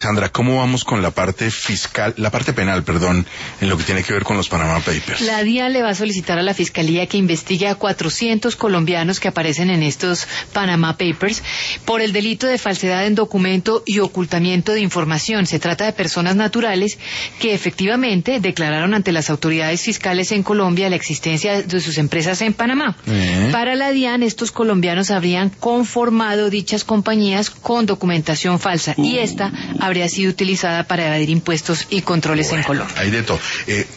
Sandra, ¿cómo vamos con la parte fiscal, la parte penal, perdón, en lo que tiene que ver con los Panama Papers? La DIAN le va a solicitar a la Fiscalía que investigue a 400 colombianos que aparecen en estos Panama Papers por el delito de falsedad en documento y ocultamiento de información. Se trata de personas naturales que efectivamente declararon ante las autoridades fiscales en Colombia la existencia de sus empresas en Panamá. Para la DIAN, estos colombianos habrían conformado dichas compañías con documentación falsa y esta habría sido utilizada para evadir impuestos y controles en Colombia. Hay de todo.